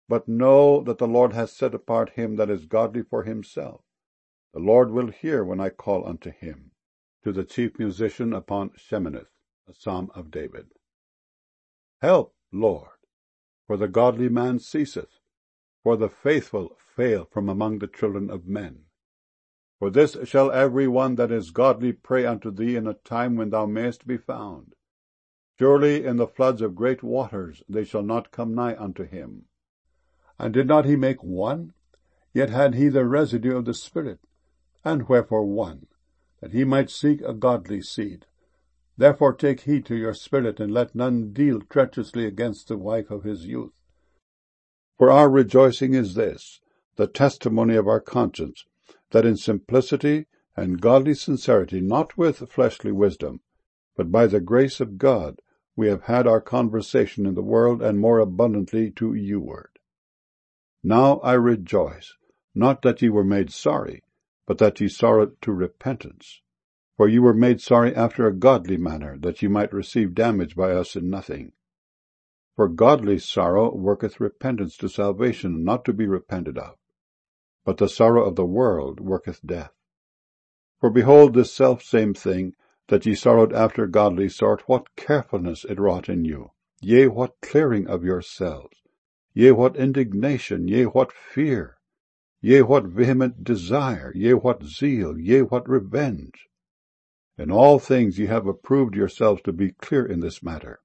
But know that the Lord hath set apart him that is godly for himself. The Lord will hear when I call unto him. To the chief musician upon Sheminith, a psalm of David. Help, Lord, for the godly man ceaseth, for the faithful fail from among the children of men. For this shall every one that is godly pray unto thee in a time when thou mayest be found. Surely in the floods of great waters they shall not come nigh unto him. And did not he make one? Yet had he the residue of the Spirit. And wherefore one? That he might seek a godly seed. Therefore take heed to your spirit, and let none deal treacherously against the wife of his youth. For our rejoicing is this, the testimony of our conscience, that in simplicity and godly sincerity, not with fleshly wisdom, but by the grace of God, we have had our conversation in the world, and more abundantly to youward. Now I rejoice, not that ye were made sorry, but that ye sorrowed to repentance. For ye were made sorry after a godly manner, that ye might receive damage by us in nothing. For godly sorrow worketh repentance to salvation, not to be repented of. But the sorrow of the world worketh death. For behold, this selfsame thing, that ye sorrowed after godly sort, what carefulness it wrought in you! Yea, what clearing of yourselves! Yea, what indignation! Yea, what fear! Yea, what vehement desire! Yea, what zeal! Yea, what revenge! In all things ye have approved yourselves to be clear in this matter.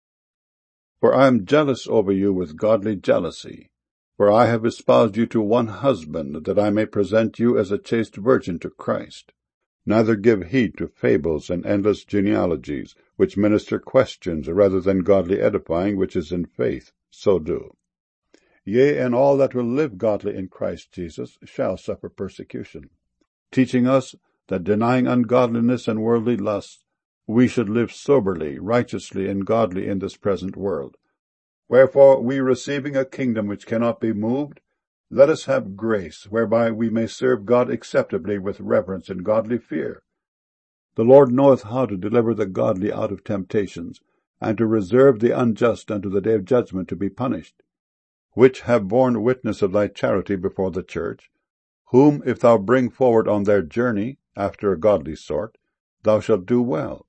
For I am jealous over you with godly jealousy. For I have espoused you to one husband, that I may present you as a chaste virgin to Christ. Neither give heed to fables and endless genealogies, which minister questions rather than godly edifying, which is in faith. So do. Yea, and all that will live godly in Christ Jesus shall suffer persecution, teaching us that denying ungodliness and worldly lusts, we should live soberly, righteously, and godly in this present world. Wherefore, we receiving a kingdom which cannot be moved, let us have grace, whereby we may serve God acceptably with reverence and godly fear. The Lord knoweth how to deliver the godly out of temptations, and to reserve the unjust unto the day of judgment to be punished, which have borne witness of thy charity before the church, whom if thou bring forward on their journey, after a godly sort, thou shalt do well.